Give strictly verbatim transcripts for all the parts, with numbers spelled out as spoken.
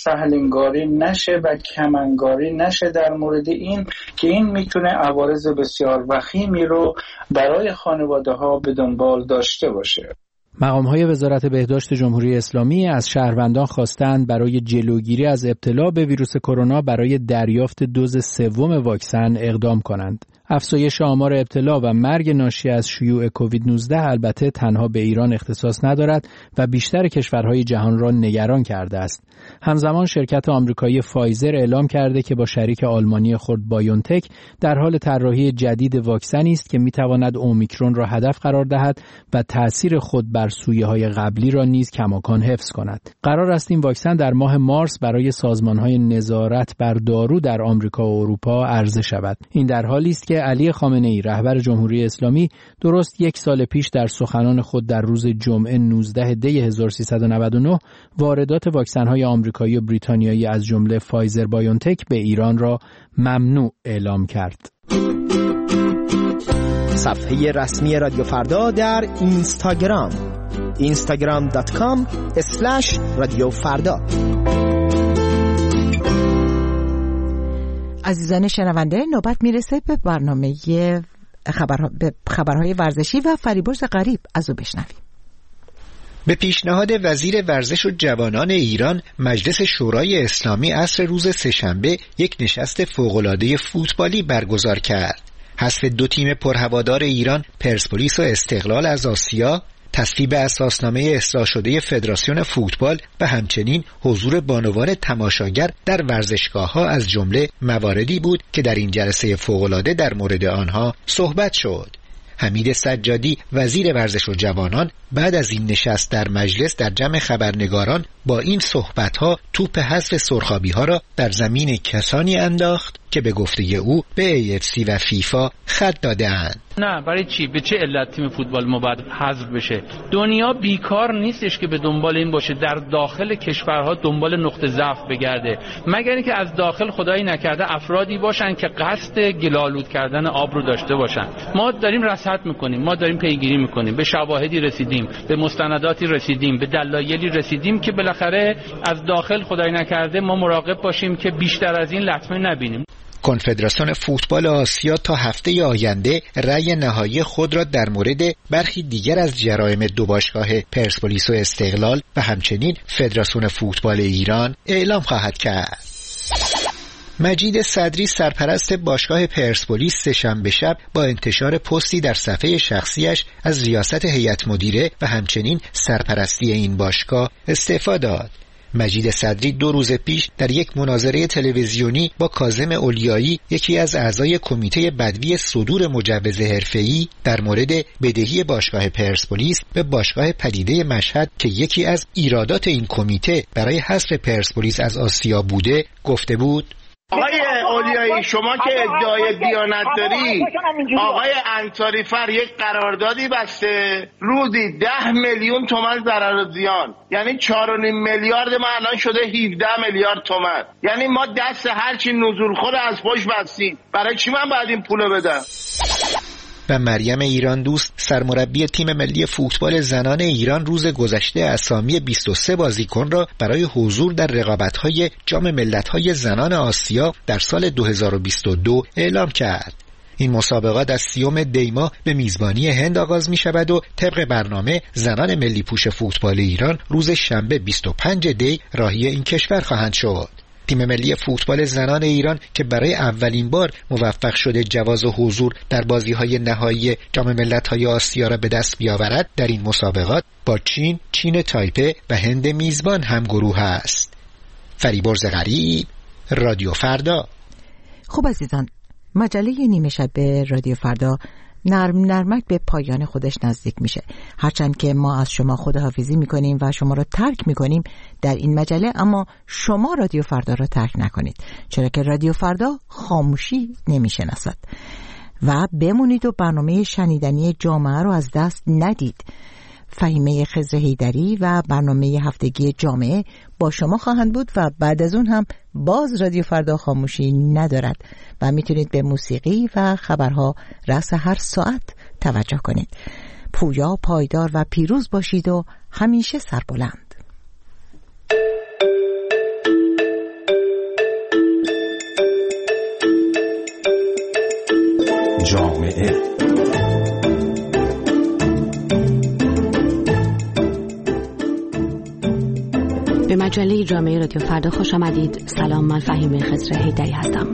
سهلنگاری نشه و کمنگاری نشه در مورد این که این میتونه عوارض بسیار وخیمی رو برای خانواده ها به دنبال داشته باشه. مقام‌های وزارت بهداشت جمهوری اسلامی از شهروندان خواستند برای جلوگیری از ابتلا به ویروس کرونا برای دریافت دوز سوم واکسن اقدام کنند. افزایش آمار ابتلا و مرگ ناشی از شیوع کووید نوزده البته تنها به ایران اختصاص ندارد و بیشتر کشورهای جهان را نگران کرده است. همزمان شرکت آمریکایی فایزر اعلام کرده که با شریک آلمانی خود بایونتک در حال طراحی جدید واکسنی است که میتواند اومیکرون را هدف قرار دهد و تأثیر خود بر سویه‌های قبلی را نیز کماکان حفظ کند. قرار است این واکسن در ماه مارس برای سازمان‌های نظارت بر دارو در آمریکا و اروپا عرضه شود. این در حالی است که علی خامنه‌ای رهبر جمهوری اسلامی درست یک سال پیش در سخنان خود در روز جمعه نوزده دی هزار و سیصد و نود و نه واردات واکسن‌های آمریکایی و بریتانیایی از جمله فایزر بایونتک به ایران را ممنوع اعلام کرد. صفحه رسمی رادیو فردا در اینستاگرام اینستاگرام دات کام اسلش رادیو فردا. عزیزان شنونده، نوبت میرسه به برنامه خبرها... به خبرهای ورزشی و فریبرز غریب از او بشنویم. به پیشنهاد وزیر ورزش و جوانان ایران، مجلس شورای اسلامی عصر روز سه‌شنبه یک نشست فوق‌العاده فوتبالی برگزار کرد. حذف دو تیم پرهوادار ایران، پرسپولیس و استقلال از آسیا، تصویب اساسنامه اصلاح شده فدراسیون فوتبال و همچنین حضور بانوان تماشاگر در ورزشگاه‌ها از جمله مواردی بود که در این جلسه فوق‌العاده در مورد آنها صحبت شد. حمید سجادی وزیر ورزش و جوانان بعد از این نشست در مجلس در جمع خبرنگاران با این صحبت‌ها توپ حذف سرخابی‌ها را در زمین کسانی انداخت که به گفته او به ای اف سی و فیفا خط داده‌اند. نه، برای چی؟ به چه علت تیم فوتبال ما باید حذف بشه؟ دنیا بیکار نیستش که به دنبال این باشه در داخل کشورها دنبال نقطه ضعف بگرده، مگر اینکه از داخل خدایی نکرده افرادی باشن که قصد گل‌آلود کردن آب رو داشته باشن. ما داریم رصد میکنیم، ما داریم پیگیری میکنیم، به شواهدی رسیدیم، به مستنداتی رسیدیم، به دلایلی رسیدیم که بالاخره از داخل خدایی نکرده ما مراقب باشیم که بیشتر از این لطمه نبینیم. کنفدراسیون فوتبال آسیا تا هفته آینده رأی نهایی خود را در مورد برخی دیگر از جرایم دو باشگاه پرسپولیس و استقلال و همچنین فدراسیون فوتبال ایران اعلام خواهد کرد. مجید صدری سرپرست باشگاه پرسپولیس سه‌شنبه شب با انتشار پستی در صفحه شخصیش از ریاست هیئت مدیره و همچنین سرپرستی این باشگاه استعفا داد. مجید صدری دو روز پیش در یک مناظره تلویزیونی با کاظم اولیایی، یکی از اعضای کمیته بدوی صدور مجوز حرفه‌ای، در مورد بدهی باشگاه پرسپولیس به باشگاه پدیده مشهد که یکی از ایرادات این کمیته برای حذف پرسپولیس از آسیا بوده گفته بود: آقای اولیایی، شما که ادعای دیانت داری، آقای انصاری فر یک قراردادی بسته روزی ده میلیون تومان ضرر و زیان، یعنی چهار و نیم میلیارد ما الان شده هفده میلیارد تومان، یعنی ما دست هرچی نزولخور از پشت بستیم. برای چی من باید این پولو بدم؟ و مریم ایران دوست سرمربی تیم ملی فوتبال زنان ایران روز گذشته اسامی بیست و سه بازیکن را برای حضور در رقابت‌های جام ملت‌های زنان آسیا در سال دو هزار و بیست و دو اعلام کرد. این مسابقات از سیوم دی ماه به میزبانی هند آغاز می شود و طبق برنامه زنان ملی پوش فوتبال ایران روز شنبه بیست و پنج دی راهی این کشور خواهند شد. تیم ملی فوتبال زنان ایران که برای اولین بار موفق شده جواز حضور در بازی‌های نهایی جام ملت‌های آسیا را به دست بیاورد، در این مسابقات با چین، چین تایپه و هند میزبان هم گروه است. فریبرز غریب، رادیو فردا. خب عزیزان، مجله نیمه شب رادیو فردا نرم نرمک به پایان خودش نزدیک میشه. هرچند که ما از شما خداحافظی میکنیم و شما را ترک میکنیم در این مجله، اما شما رادیو فردا را ترک نکنید، چرا که رادیو فردا خاموشی نمیشناسد. و بمونید و برنامه شنیدنی جامعه رو از دست ندید. فهیمه خضر حیدری و برنامه هفتگی جامعه با شما خواهند بود و بعد از اون هم باز رادیو فردا خاموشی ندارد و میتونید به موسیقی و خبرها رأس هر ساعت توجه کنید. پویا، پایدار و پیروز باشید و همیشه سربلند. جامعه. به مجله جامعه رادیو فردا خوش آمدید. سلام، من فهیمه خضر حیدری هستم.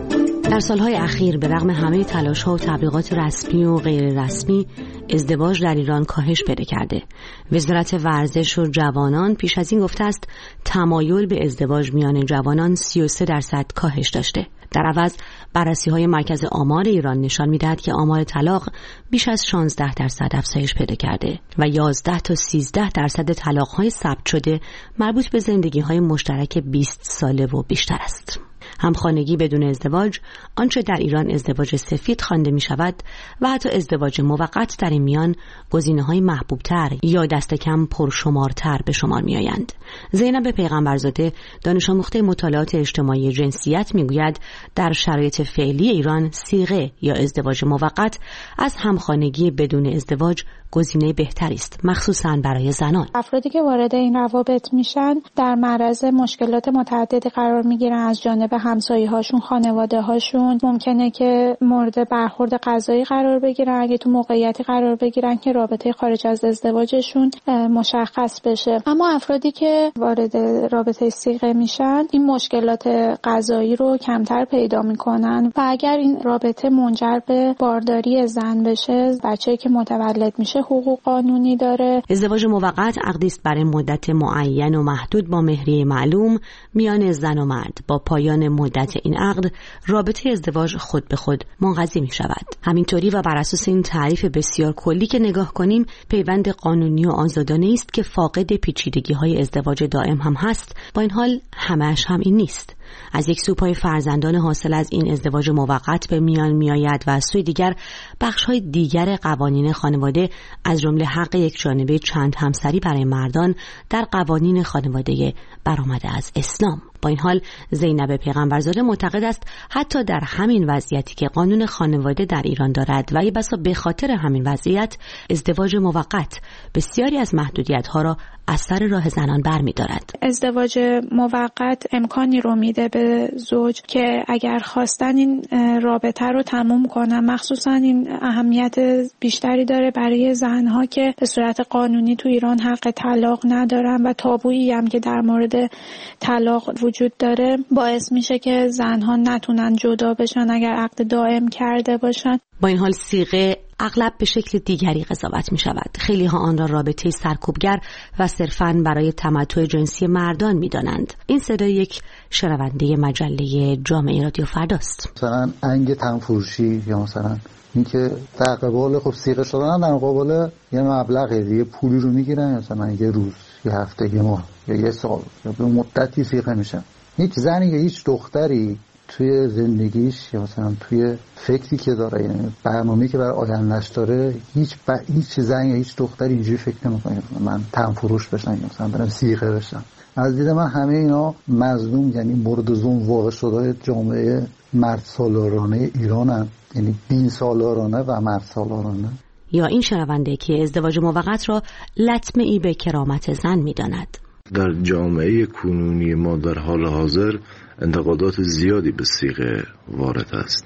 در سالهای اخیر به رغم همه تلاش‌ها و تبلیغات رسمی و غیر رسمی، ازدواج در ایران کاهش پیدا کرده. وزارت ورزش و جوانان پیش از این گفته است تمایل به ازدواج میان جوانان سی و سه درصد کاهش داشته. در عوض بررسی‌های مرکز آمار ایران نشان می‌دهد که آمار طلاق بیش از شانزده درصد افزایش پیدا کرده و یازده تا سیزده درصد طلاق‌های ثبت شده مربوط به زندگی‌های مشترک بیست ساله و بیشتر است. همخانگی بدون ازدواج، آنچه در ایران ازدواج سفید خوانده می شود و حتی ازدواج موقت در این میان گزینه‌های محبوبتر یا دست کم پرشمارتر به شمار می آیند. زینب پیغمبرزاده، دانش آموخته مطالعات اجتماعی جنسیت می گوید در شرایط فعلی ایران صیغه یا ازدواج موقت از همخانگی بدون ازدواج گزینه بهتری است، مخصوصاً برای زنان. افرادی که وارد این روابط میشن در معرض مشکلات متعددی قرار میگیرن از جانب همسایه‌هاشون، خانواده‌هاشون. ممکنه که مورد برخورد قضایی قرار بگیرن اگه تو موقعیتی قرار بگیرن که رابطه خارج از ازدواجشون مشخص بشه. اما افرادی که وارد رابطه صیغه میشن این مشکلات قضایی رو کمتر پیدا میکنن و اگر این رابطه منجر به بارداری زن بشه، بچه‌ای که متولد میشه حقوق قانونی داره. ازدواج موقت عقدی است برای مدت معین و محدود با مهریه معلوم میان زن و مرد. با پایان مدت این عقد، رابطه ازدواج خود به خود منقضی می شود. همینطوری و بر اساس این تعریف بسیار کلی که نگاه کنیم، پیوند قانونی و آزادانه است که فاقد پیچیدگی‌های ازدواج دائم هم هست. با این حال همه‌اش هم این نیست. از یک سو پای فرزندان حاصل از این ازدواج موقت به میان میآید و از سوی دیگر بخش‌های دیگر قوانین خانواده از جمله حق یک جانبه چند همسری برای مردان در قوانین خانواده برآمده از اسلام. با این حال زینب پیغمبرزاده معتقد است حتی در همین وضعیتی که قانون خانواده در ایران دارد و ای بسا به خاطر همین وضعیت ازدواج موقت بسیاری از محدودیت‌ها را از سر راه زنان برمی‌دارد. ازدواج موقت امکانی رو میده به زوج که اگر خواستن این رابطه رو تموم کنن، مخصوصا این اهمیت بیشتری داره برای زنها که به صورت قانونی تو ایران حق طلاق ندارن و تابویی هم که در مورد طلاق وجود داره باعث میشه که زنها نتونن جدا بشن اگر عقد دائم کرده باشن. با این حال صیغه اغلب به شکل دیگری قضاوت می شود. خیلی ها آن را رابطه سرکوبگر و صرفاً برای تمتع جنسی مردان می دانند. این صدای یک شنونده مجله جامعه رادیو فرداست. مثلا انگ تنفروشی یا مثلا اینکه در قبال خب صیغه شدن در مقابل یه مبلغ دیگه پولی رو میگیرن، مثلا یه روز، یه هفته، یه ماه یا یه سال یا به مدتی صیغه میشن. هیچ زنی یا هیچ دختری توی زندگیش یا مثلا توی فکری که داره، یعنی برنامه‌ای که برای آینده‌اش داره، هیچ ب... هیچ زنی یا هیچ دختری اینجوری فکر نمی‌کنه من تنفروش بشم یا مثلا برم صیغه بشم. از دید من همه اینا مظلوم، یعنی مورد ظلم واقع شده جامعه مرد سالارانه ایرانن، یعنی دین سالارانه و مرد سالارانه. یا این شنونده که ازدواج موقت را لطمه ای به کرامت زن می‌داند. در جامعه کنونی ما در حال حاضر انتقادات زیادی به صیغه وارد است.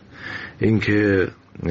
اینکه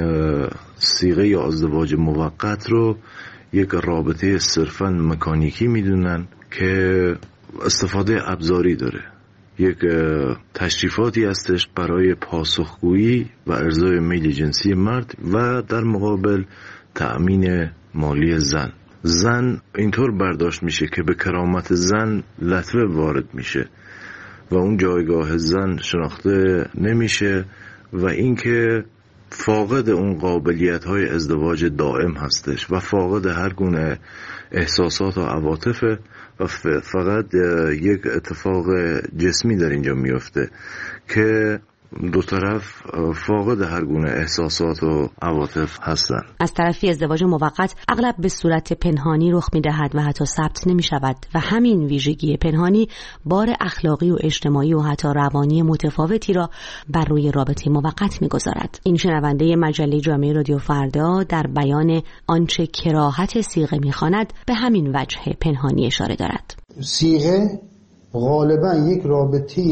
صیغه یا ازدواج موقت رو یک رابطه صرفاً مکانیکی میدونن که استفاده ابزاری داره، یک تشریفاتی هستش برای پاسخگویی و ارضای میل جنسی مرد و در مقابل تأمین مالی زن. زن اینطور برداشت میشه که به کرامت زن لطمه وارد میشه و اون جایگاه زن شناخته نمیشه و اینکه فاقد اون قابلیت‌های ازدواج دائم هستش و فاقد هر گونه احساسات و عواطف و فقط یک اتفاق جسمی در اینجا میفته که دو طرف فاقد هر گونه احساسات و عواطف هستند. از طرفی ازدواج موقت اغلب به صورت پنهانی رخ می‌دهد و حتی ثبت نمی‌شود و همین ویژگی پنهانی بار اخلاقی و اجتماعی و حتی روانی متفاوتی را بر روی رابطه موقت می‌گذارد. این شنونده مجله جامعه رادیو فردا در بیان آنچه کراهت صیغه می‌خواند به همین وجه پنهانی اشاره دارد. صیغه غالبا یک رابطه